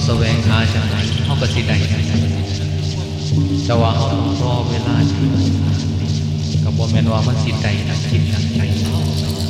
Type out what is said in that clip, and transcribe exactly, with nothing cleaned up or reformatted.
แสวงหาจังไดเฮาก็สิได้จังนั้นแต่ว่าเฮาต้องรอเวลาที่ก็บ่แม่นว่ามันสิได้ดังคิดดังใจเฮา